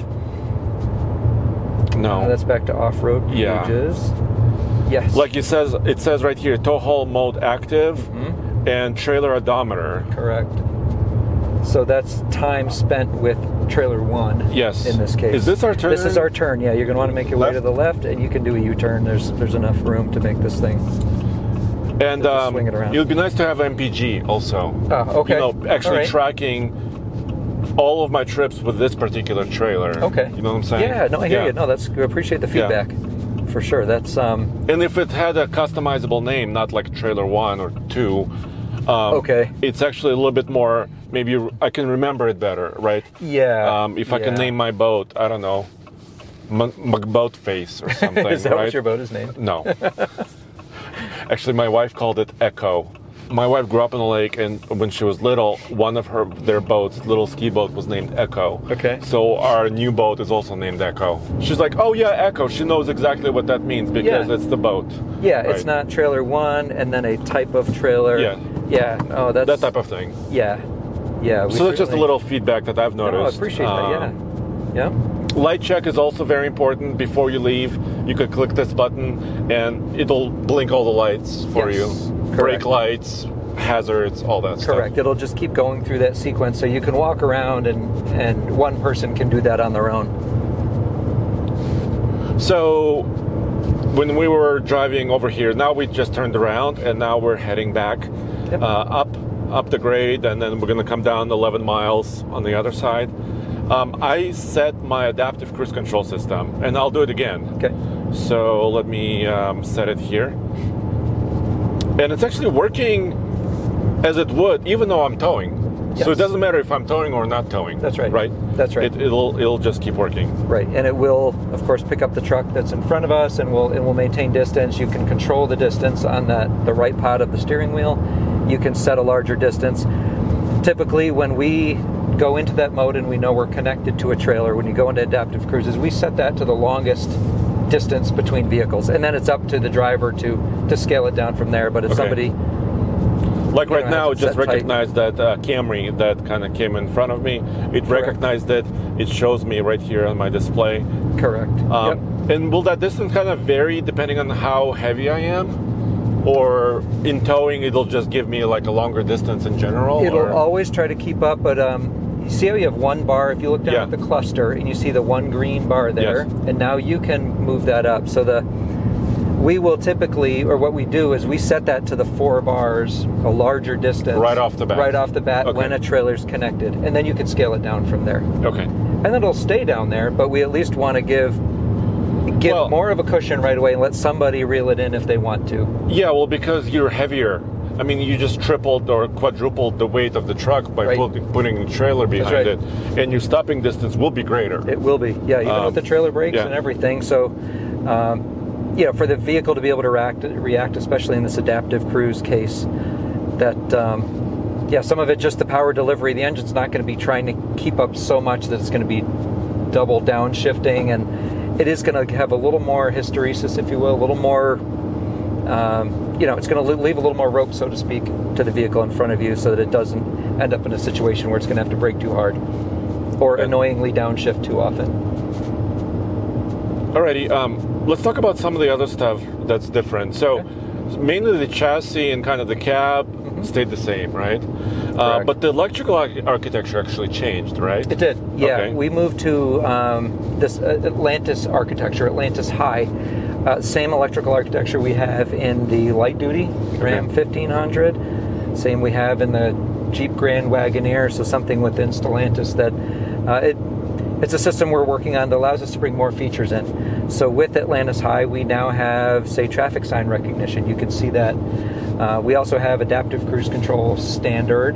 no, Uh, that's back to off-road Yeah. pages. Yes. like it says. It says right here, tow haul mode active Mm-hmm. and trailer odometer. Correct. So that's time spent with trailer one. Yes. In this case. Is this our turn? This is our turn. Yeah, you're going to want to make your way Left? to the left, and you can do a U-turn. There's there's enough room to make this thing. And Just um, swing it around. would be nice to have M P G also. Oh, okay. You know, actually All right. tracking all of my trips with this particular trailer. Okay. You know what I'm saying? Yeah. No, I hear Yeah. you. No, that's I appreciate the Yeah. feedback. For sure. That's um. And if it had a customizable name, not like trailer one or two, um, Okay. it's actually a little bit more. Maybe I can remember it better, right? Yeah. Um, if I can yeah. name my boat, I don't know, M- McBoat Face or something. Is that right? what your boat is named? No. Actually, my wife called it Echo. My wife grew up on the lake, and when she was little, one of her their boats, little ski boat, was named Echo. Okay. So our new boat is also named Echo. She's like, "Oh yeah, Echo." She knows exactly what that means because Yeah. it's the boat. Yeah, it's Right. not trailer one and then a type of trailer. Yeah. Yeah. Oh, that's That type of thing. Yeah. Yeah. we So that's just a certainly- little feedback that I've No, noticed. I appreciate that. Yeah. Um, Yeah. Light check is also very important. Before you leave, you could click this button and it'll blink all the lights for Yes, you. correct. Brake lights, hazards, all that stuff. Correct. It'll just keep going through that sequence, so you can walk around and and one person can do that on their own. So when we were driving over here, now we just turned around and now we're heading back Yep. uh, up up the grade, and then we're going to come down eleven miles on the other side. Um, I set my adaptive cruise control system, and I'll do it again. Okay. So let me um, set it here. And it's actually working as it would, even though I'm towing. So it Yes. doesn't matter if I'm towing or not towing. That's right. Right? That's right. It, it'll it'll just keep working. Right, and it will, of course, pick up the truck that's in front of us, and will and will maintain distance. You can control the distance on that the right pod of the steering wheel. You can set a larger distance. Typically, when we go into that mode and we know we're connected to a trailer, when you go into adaptive cruises, we set that to the longest distance between vehicles, and then it's up to the driver to to scale it down from there. But if Okay. somebody Like You right know, now, it it's just set tight. recognized that uh, Camry that kind of came in front of me. It recognized it. It shows me right here on my display. correct, Um, yep. And will that distance kind of vary depending on how heavy I am? Or in towing, it'll just give me like a longer distance in general? It'll or? always try to keep up, but um, you see how you have one bar? If you look down Yeah. at the cluster and you see the one green bar there, Yes. and now you can move that up. So the we will typically, or what we do is we set that to the four bars, a larger distance. Right off the bat. Right off the bat Okay. when a trailer's connected. And then you can scale it down from there. Okay. And then it'll stay down there, but we at least want to give give Well- more of a cushion right away and let somebody reel it in if they want to. Yeah, well, because you're heavier. I mean, you just tripled or quadrupled the weight of the truck by Right. put, putting the trailer behind right. it, and your stopping distance will be greater. It will be, yeah, even Um, with the trailer brakes yeah. and everything. So, um, yeah, for the vehicle to be able to react, react, especially in this adaptive cruise case, that, um, yeah, some of it just the power delivery. The engine's not going to be trying to keep up so much that it's going to be double downshifting, and it is going to have a little more hysteresis, if you will, a little more um, you know, it's going to leave a little more rope, so to speak, to the vehicle in front of you, so that it doesn't end up in a situation where it's going to have to brake too hard or Okay. annoyingly downshift too often. Alrighty, um, let's talk about some of the other stuff that's different. So, Okay. mainly the chassis and kind of the cab Mm-hmm. stayed the same, right? Uh, Correct. but the electrical arch- architecture actually changed, right? It did, yeah. Okay. We moved to um, this uh, Atlantis architecture, Atlantis High. Uh, same electrical architecture we have in the light duty Ram Okay. fifteen hundred. Same we have in the Jeep Grand Wagoneer. So something within Stellantis that uh, it it's a system we're working on that allows us to bring more features in. So with Atlantis High, we now have, say, traffic sign recognition. You can see that. Uh, we also have adaptive cruise control standard.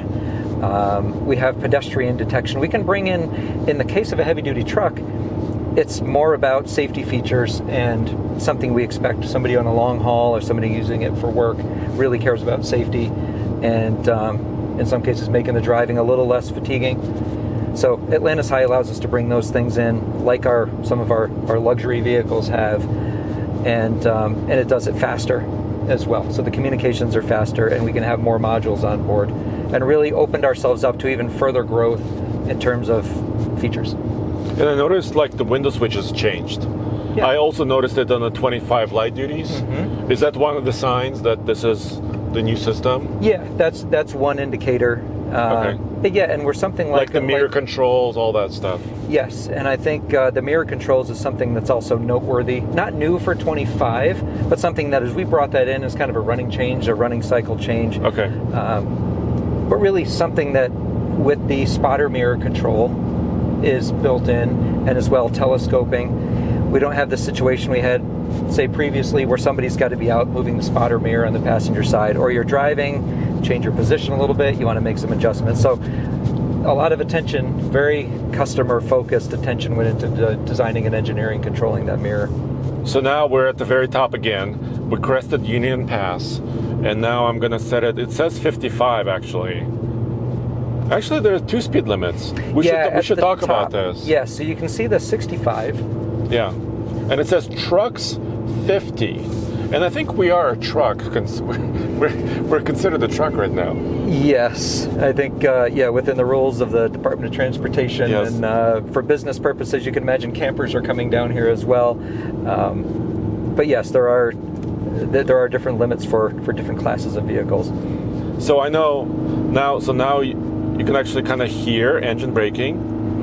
Um, we have pedestrian detection. We can bring in, in the case of a heavy-duty truck, it's more about safety features and something we expect somebody on a long haul or somebody using it for work really cares about safety and um, in some cases making the driving a little less fatiguing. So Atlantis High allows us to bring those things in like our some of our, our luxury vehicles have, and um, and it does it faster as well. So the communications are faster and we can have more modules on board and really opened ourselves up to even further growth in terms of features. And I noticed like the window switches changed. Yeah. I also noticed it on the twenty-five light duties. Mm-hmm. Is that one of the signs that this is the new system? Yeah, that's that's one indicator. Uh, yeah, and we're something like, Like the mirror like- controls, all that stuff. Yes, and I think uh, the mirror controls is something that's also noteworthy. Not new for twenty-five, but something that as we brought that in as kind of a running change, a running cycle change. Okay. Um, but really something that with the spotter mirror control is built in, and as well telescoping. We don't have the situation we had, say, previously where somebody's got to be out moving the spotter mirror on the passenger side, or you're driving, change your position a little bit, you want to make some adjustments. So a lot of attention, very customer-focused attention went into de- designing and engineering, controlling that mirror. So now we're at the very top again. We crested Union Pass, and now I'm gonna set it. It says fifty-five actually. Actually, there are two speed limits. We yeah, should we at should the talk top. about this. Yeah, so you can see the sixty-five. Yeah, and it says trucks fifty, and I think we are a truck. Cons- We're we're considered a truck right now. Yes, I think, uh, yeah, within the rules of the Department of Transportation, Yes. and uh, for business purposes, you can imagine campers are coming down here as well. Um, but yes, there are th- there are different limits for, for different classes of vehicles. So I know now. So now you, you can actually kind of hear engine braking.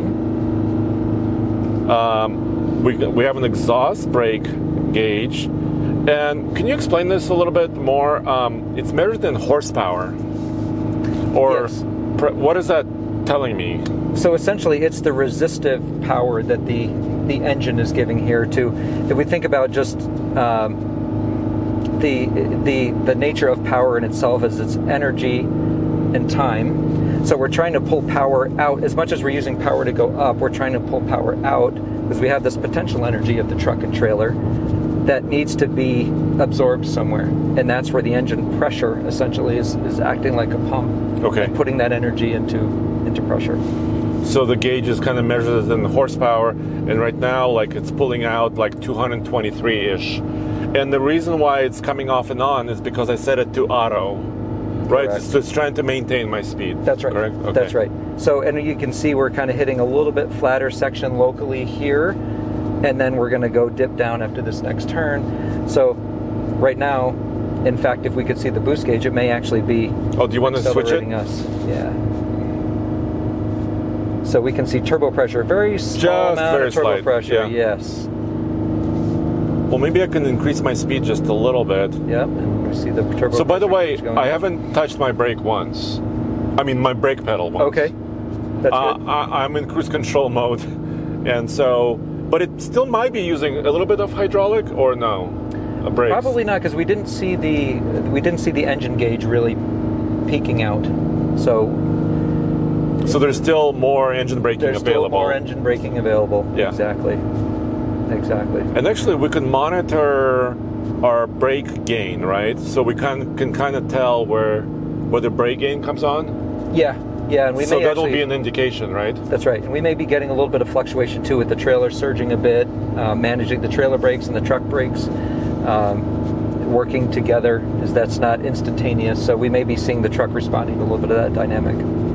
Um, we we have an exhaust brake gauge, and can you explain this a little bit more? Um, it's measured in horsepower, or Yes. pr- what is that telling me? So essentially, it's the resistive power that the the engine is giving here. To if we think about just um, the the the nature of power in itself is its energy and time. So we're trying to pull power out. As much as we're using power to go up, we're trying to pull power out because we have this potential energy of the truck and trailer that needs to be absorbed somewhere, and that's where the engine pressure essentially is, is acting like a pump. Okay. And putting that energy into into pressure. So the gauge is kind of measured in horsepower, and right now, like it's pulling out like two hundred twenty-three-ish. And the reason why it's coming off and on is because I set it to auto, right? Correct. So it's trying to maintain my speed. That's right. Correct? Okay. That's right. So, and you can see we're kind of hitting a little bit flatter section locally here, and then we're going to go dip down after this next turn. So, right now, in fact, if we could see the boost gauge, it may actually be Oh, do you want to switch it? accelerating us. Yeah. So we can see turbo pressure, very small Just amount very of turbo slight, pressure. yeah. Yes. Well, maybe I can increase my speed just a little bit. Yep. And we see the turbo. So, by the pressure way, gauge going I up. haven't touched my brake once. I mean, my brake pedal once. Okay. That's Uh, good. I, I'm in cruise control mode, and so, but it still might be using a little bit of hydraulic, or no, a brake. Probably not, because we didn't see the we didn't see the engine gauge really peaking out. So So there's still more engine braking there's available. still more engine braking available. Yeah. Exactly. Exactly. And actually, we can monitor our brake gain, right? So we can can kind of tell where where the brake gain comes on. Yeah. Yeah. And we so may that'll actually, be an indication, right? That's right. And we may be getting a little bit of fluctuation too with the trailer surging a bit, uh, managing the trailer brakes and the truck brakes. Um, working together, is that's not instantaneous. So we may be seeing the truck responding to a little bit of that dynamic.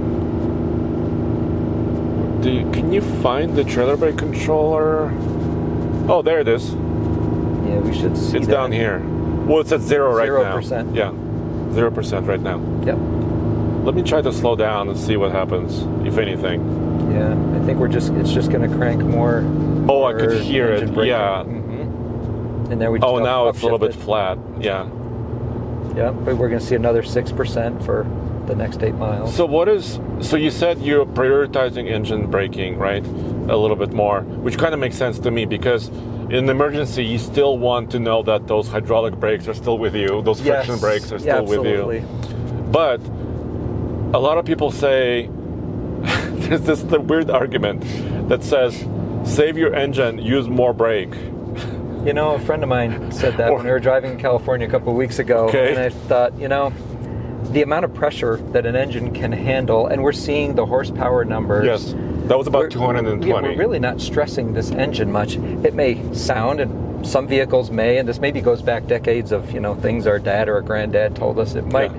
Do you, can you find the trailer brake controller? Oh, there it is. Yeah, we should see It's that. down here. Well, it's at zero right Zero now. percent. Yeah, zero percent right now. Yep. Let me try to slow down and see what happens, if anything. Yeah, I think we're just it's just going to crank more. Oh, I could more hear it. engine braking. Yeah. Mm-hmm. And there we just Oh, up- now it's a little bit upshifted. flat. Yeah. Yeah, but we're going to see another six percent for the next eight miles. So what is? So you said you're prioritizing engine braking, right? A little bit more, which kind of makes sense to me because in emergency you still want to know that those hydraulic brakes are still with you, those Yes. friction brakes are Yeah, still with absolutely. you. But a lot of people say there's this the weird argument that says save your engine, use more brake. You know, a friend of mine said that Or- when we were driving in California a couple of weeks ago, Okay. and I thought, you know, the amount of pressure that an engine can handle, and we're seeing the horsepower numbers. Yes, that was about We're- two hundred twenty. yeah, we're really not stressing this engine much. It may sound, and some vehicles may, and this maybe goes back decades of you know things our dad or our granddad told us. It might.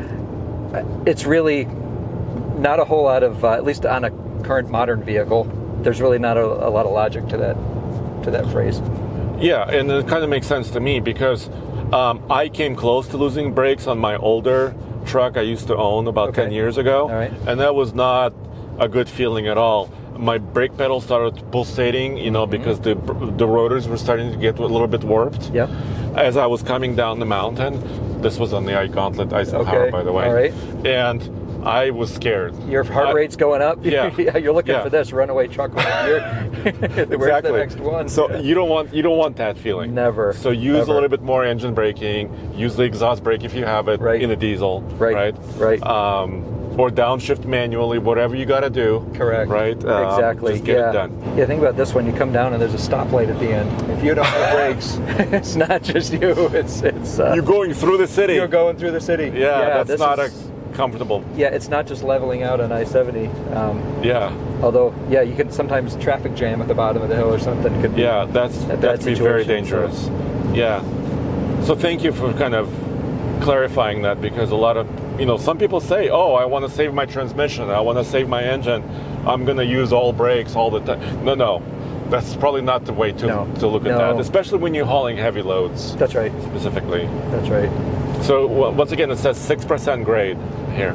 It's really not a whole lot of, uh, at least on a current modern vehicle. There's really not a, a lot of logic to that to that phrase. Yeah, and it kind of makes sense to me because um, I came close to losing brakes on my older truck I used to own about Okay. ten years ago. All right. And that was not a good feeling at all. My brake pedal started pulsating, you know, because the the rotors were starting to get a little bit warped. Yep. As I was coming down the mountain, this was on the iGauntlet Eisenhower, Okay, by the way. all right. And I was scared. Your heart I- rate's going up. Yeah. yeah you're looking Yeah. for this runaway truck. You're, Where's the next one? So Yeah. you don't want you don't want that feeling. Never. So use Never. a little bit more engine braking. Use the exhaust brake if you have it Right. in a diesel. Right. Right. Right. Um, or downshift manually, whatever you got to do. Correct. Right. Um, Exactly. Just get yeah. it done. Yeah. Think about this: when you come down and there's a stoplight at the end. If you don't have brakes, it's not just you. It's it's. Uh, You're going through the city. you're going through the city. yeah, that's this not is, a comfortable. Yeah, it's not just leveling out on I seventy. Um, Yeah. although, yeah, you can sometimes traffic jam at the bottom of the hill or something. Could be, Yeah, that's A bad that'd be very situation, dangerous. Yeah. So thank you for kind of clarifying that because a lot of you know some people say, oh, I want to save my transmission, I want to save my engine, I'm going to use all brakes all the time. No, no, that's probably not the way to No. to look at No. that, especially when you're hauling heavy loads That's right. specifically. That's right. So w- once again, it says six percent grade here.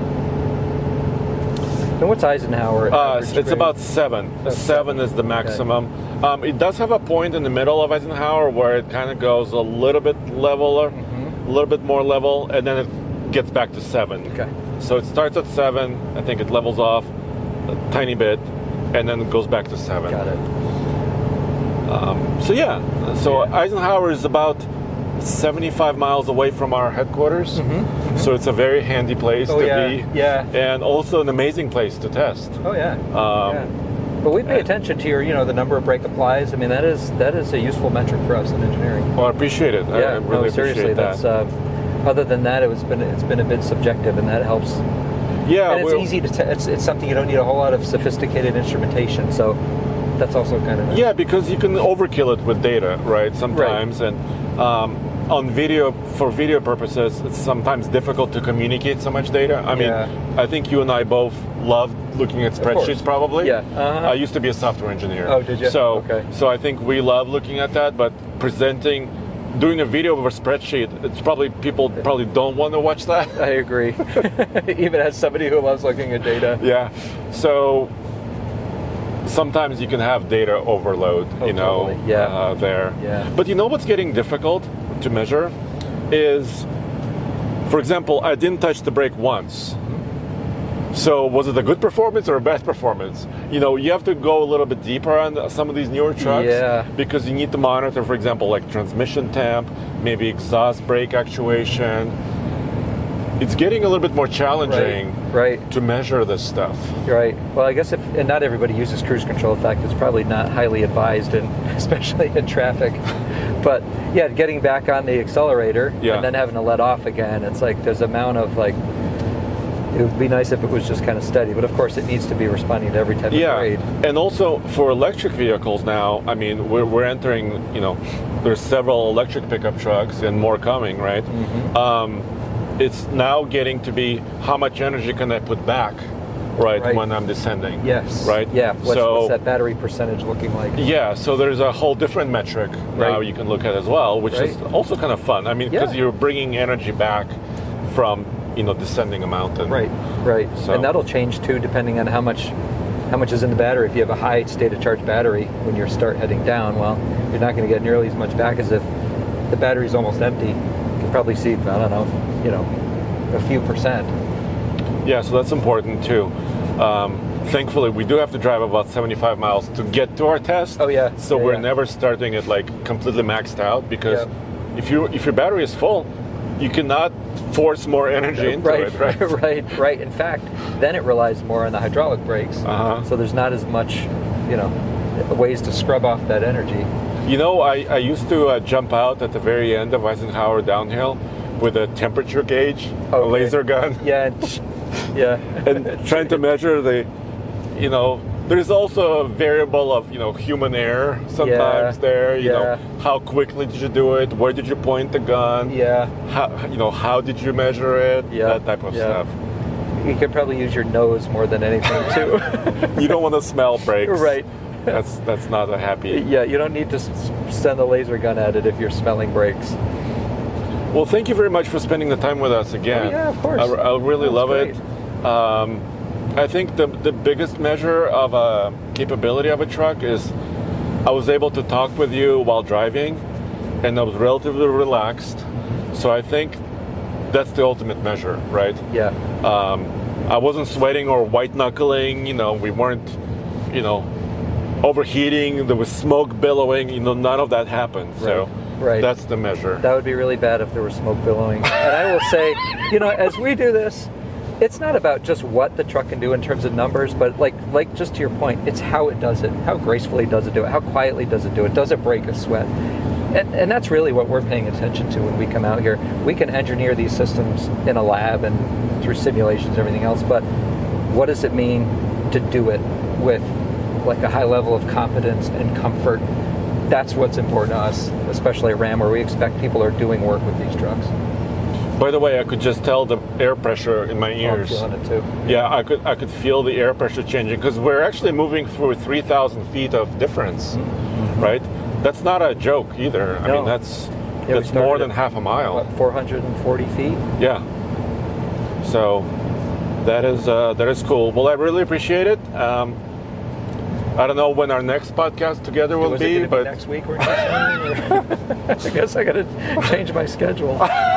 And what's Eisenhower? Uh, average it's grade? about seven. About seven seven. is the maximum. Um, it does have a point in the middle of Eisenhower where it kind of goes a little bit leveler, a little bit more level, and then it gets back to seven. Okay. So it starts at seven. I think it levels off a tiny bit, and then it goes back to seven. Got it. Um, so yeah. So Yeah. Eisenhower is about seventy-five miles away from our headquarters. So it's a very handy place Oh to yeah. be, Yeah. and also an amazing place to test. Oh yeah. Um, yeah. But we pay and- attention to your, you know, the number of brake applies. I mean, that is that is a useful metric for us in engineering. Well, I appreciate it. I- yeah. I really no, seriously. appreciate that. That's uh, other than that, it was been it's been a bit subjective, and that helps. Yeah, and it's well- easy to. T- it's it's something you don't need a whole lot of sophisticated instrumentation. So that's also kind of. Yeah, because you can overkill it with data, right? Sometimes, and um, on video, for video purposes, it's sometimes difficult to communicate so much data. I mean, Yeah. I think you and I both love looking at course. spreadsheets, probably. Yeah, uh-huh. I used to be a software engineer. Oh, did you? So, Okay. so I think we love looking at that, but presenting. Doing a video of a spreadsheet, it's probably people probably don't want to watch that. I agree. Even as somebody who loves looking at data. Yeah. So sometimes you can have data overload, Oh, you know, totally. Yeah. uh, there. Yeah. But you know what's getting difficult to measure is, for example, I didn't touch the brake once. So was it a good performance or a bad performance? You know, you have to go a little bit deeper on some of these newer trucks Yeah. because you need to monitor, for example, like transmission temp, maybe exhaust brake actuation. It's getting a little bit more challenging Right. to measure this stuff. Right. Well, I guess if and not everybody uses cruise control. In fact, it's probably not highly advised, and especially in traffic. But yeah, getting back on the accelerator Yeah. and then having to let off again, it's like there's amount of like It would be nice if it was just kind of steady, but of course it needs to be responding to every type Yeah, of grade. and also for electric vehicles now, I mean, we're, we're entering, you know, there's several electric pickup trucks and more coming, right? Mm-hmm. Um, it's now getting to be how much energy can I put back, right, Right. when I'm descending? Yes. Right? Yeah. What's, so, what's that battery percentage looking like? Yeah, so there's a whole different metric now Right. you can look at as well, which is Right. also kind of fun. I mean, because Yeah. you're bringing energy back from, you know, descending a mountain. Right, right. So- And that'll change too depending on how much how much is in the battery. If you have a high state of charge battery when you start heading down, well, you're not going to get nearly as much back as if the battery's almost empty. You can probably see, I don't know, you know, a few percent. Yeah, so that's important too. Um, thankfully, we do have to drive about seventy-five miles to get to our test. Oh, yeah. So Yeah, we're yeah. never starting it like completely maxed out because Yeah. if you if your battery is full, you cannot force more energy into Right, it, right? right, right. In fact, then it relies more on the hydraulic brakes. Uh-huh. So there's not as much, you know, ways to scrub off that energy. You know, I, I used to uh, jump out at the very end of Eisenhower downhill with a temperature gauge, a Okay. laser gun, Yeah, yeah. and trying to measure the, you know, there's also a variable of, you know, human error sometimes Yeah, there, you yeah. know, how quickly did you do it? Where did you point the gun? Yeah, How, you know, how did you measure it? Yeah, That type of yeah. stuff. you could probably use your nose more than anything too. You don't want to smell brakes. Right. That's that's not a happy. Yeah, you don't need to s- send a laser gun at it if you're smelling brakes. Well, thank you very much for spending the time with us again. Oh, yeah, of course. I, I really That was love great. it. Um, I think the the biggest measure of a capability of a truck is I was able to talk with you while driving, and I was relatively relaxed. So I think that's the ultimate measure, right? Yeah, Um, I wasn't sweating or white knuckling. You know, we weren't, you know, overheating. There was smoke billowing. You know, none of that happened. So right. that's the measure. that would be really bad if there was smoke billowing. And I will say, you know, as we do this, it's not about just what the truck can do in terms of numbers, but like like just to your point, it's how it does it. How gracefully does it do it? How quietly does it do it? Does it break a sweat? And, and that's really what we're paying attention to when we come out here. We can engineer these systems in a lab and through simulations and everything else, but what does it mean to do it with like a high level of competence and comfort? That's what's important to us, especially at Ram, where we expect people are doing work with these trucks. By the way, I could just tell the air pressure in my Oh, I'm ears. feeling it too. Yeah, I could I could feel the air pressure changing because we're actually moving through three thousand feet of difference, right? That's not a joke either. I No. mean, that's we that's started more at, than half a mile. What, four hundred forty feet? Yeah. So that is uh, that is cool. Well, I really appreciate it. Um, I don't know when our next podcast together will Was it be, gonna but be next week we're I guess I got to change my schedule.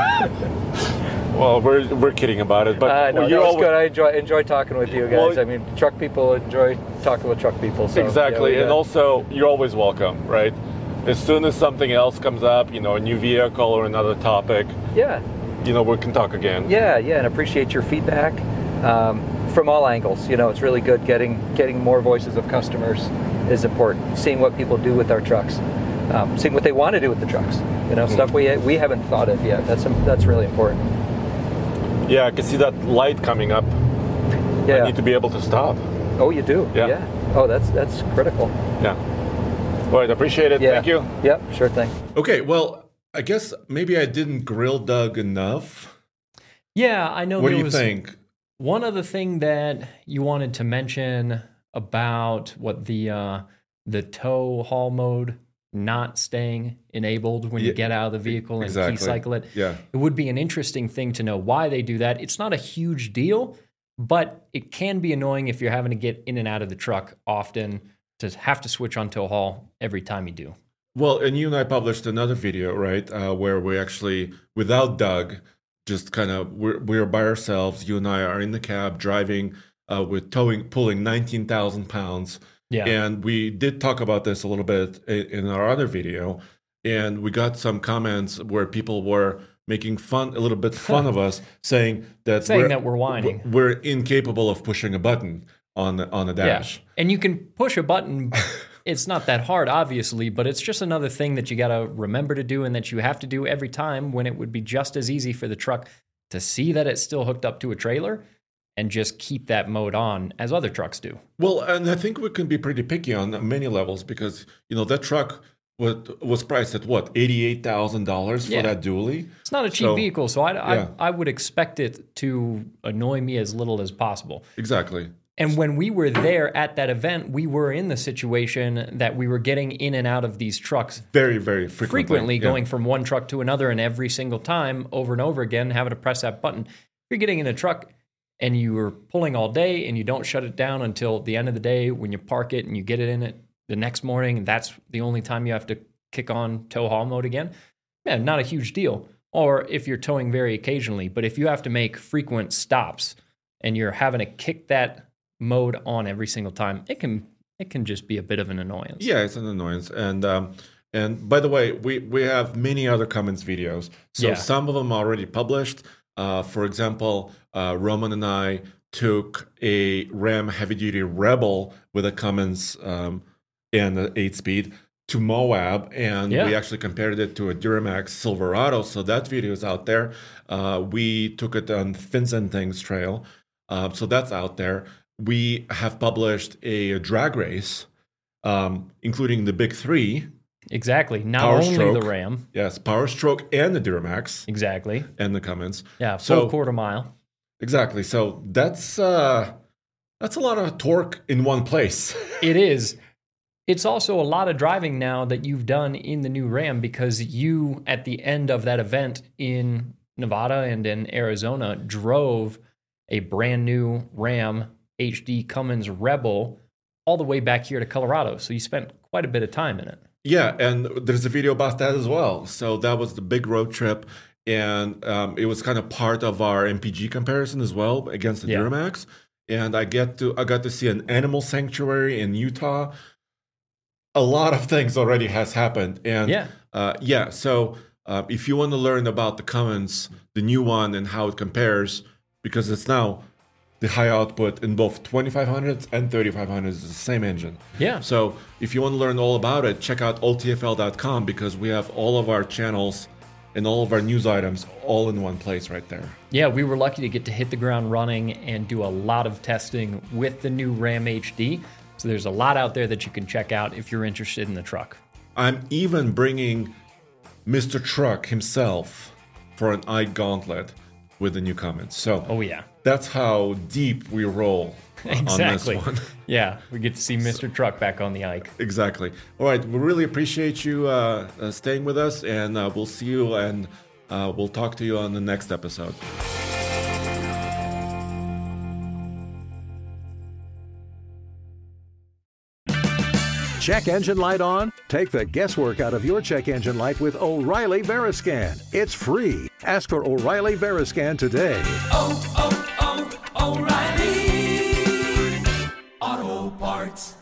well, we're we're kidding about it. But I know, you that was always- good. I enjoy enjoy talking with you guys. Well, I mean, truck people enjoy talking with truck people. So, Exactly, yeah, we, and uh, also you're always welcome, right? As soon as something else comes up, you know, a new vehicle or another topic, yeah, you know, we can talk again. yeah, yeah, and appreciate your feedback um, from all angles. You know, it's really good getting getting more voices of customers is important. Seeing what people do with our trucks, um, seeing what they want to do with the trucks. You know, stuff we we haven't thought of yet. That's that's really important. Yeah, I can see that light coming up. Yeah. I need to be able to stop. Oh, you do. Yeah. Oh, that's that's critical. Yeah. All right, appreciate it. Yeah. Thank you. Yep. Sure thing. Okay, well, I guess maybe I didn't grill Doug enough. Yeah, I know What there do you was think? one other thing that you wanted to mention about what the uh, the tow haul mode not staying enabled when Yeah, you get out of the vehicle and exactly. key cycle it. Yeah. It would be an interesting thing to know why they do that. It's not a huge deal, but it can be annoying if you're having to get in and out of the truck often to have to switch on tow haul every time you do. Well, and you and I published another video, right, uh, where we actually, without Doug, just kind of we're we're by ourselves. You and I are in the cab driving uh, with towing, pulling nineteen thousand pounds. Yeah. And we did talk about this a little bit in, in our other video, and we got some comments where people were making fun, a little bit fun of us, saying that Saying we're, that we're whining. we're incapable of pushing a button on the, on a dash. Yeah. And you can push a button. It's not that hard, obviously, but it's just another thing that you got to remember to do and that you have to do every time when it would be just as easy for the truck to see that it's still hooked up to a trailer and just keep that mode on as other trucks do. Well, and I think we can be pretty picky on many levels because, you know, that truck was, was priced at what, eighty-eight thousand dollars for Yeah. that dually? It's not a cheap So, vehicle, so I, yeah. I, I would expect it to annoy me as little as possible. Exactly. And when we were there at that event, we were in the situation that we were getting in and out of these trucks Very, very frequently. frequently, Yeah. going from one truck to another, and every single time, over and over again, having to press that button. If you're getting in a truck and you are pulling all day and you don't shut it down until the end of the day when you park it and you get it in it the next morning, that's the only time you have to kick on tow haul mode again, man, not a huge deal. Or if you're towing very occasionally, but if you have to make frequent stops and you're having to kick that mode on every single time, it can it can just be a bit of an annoyance. Yeah, it's an annoyance. And um, and by the way, we, we have many other Cummins videos. So Yeah. some of them are already published. Uh, for example, uh, Roman and I took a Ram Heavy Duty Rebel with a Cummins um, and an eight-speed to Moab, and Yeah. we actually compared it to a Duramax Silverado. So that video is out there. Uh, we took it on Fins and Things Trail. Uh, so that's out there. We have published a drag race, um, including the big three. Exactly. Not Power only stroke. the Ram. Yes, Power Stroke and the Duramax Exactly. and the Cummins. Yeah, full So- quarter mile. Exactly. So that's uh, that's a lot of torque in one place. It is. It's also a lot of driving now that you've done in the new Ram, because you, at the end of that event in Nevada and in Arizona, drove a brand new Ram H D Cummins Rebel all the way back here to Colorado. So you spent quite a bit of time in it. Yeah, and there's a video about that as well. So that was the big road trip, and um, it was kind of part of our M P G comparison as well against the Yeah. Duramax. And I get to I got to see an animal sanctuary in Utah. A lot of things already has happened, and Yeah. uh, yeah. So uh, if you want to learn about the Cummins, the new one, and how it compares, because it's now the high output in both twenty-five hundreds and thirty-five hundreds is the same engine. Yeah. So if you want to learn all about it, check out O T F L dot com, because we have all of our channels and all of our news items all in one place right there. Yeah, we were lucky to get to hit the ground running and do a lot of testing with the new Ram H D. So there's a lot out there that you can check out if you're interested in the truck. I'm even bringing Mister Truck himself for an eye gauntlet with the new Cummins. So Oh, yeah. that's how deep we roll Exactly. on this one. Yeah, we get to see Mister Truck back on the Ike. Exactly. All right. We really appreciate you uh, uh, staying with us, and uh, we'll see you and uh, we'll talk to you on the next episode. Check engine light on? Take the guesswork out of your check engine light with O'Reilly Veriscan. It's free. Ask for O'Reilly Veriscan today. oh, oh, oh, O'Reilly Auto Parts.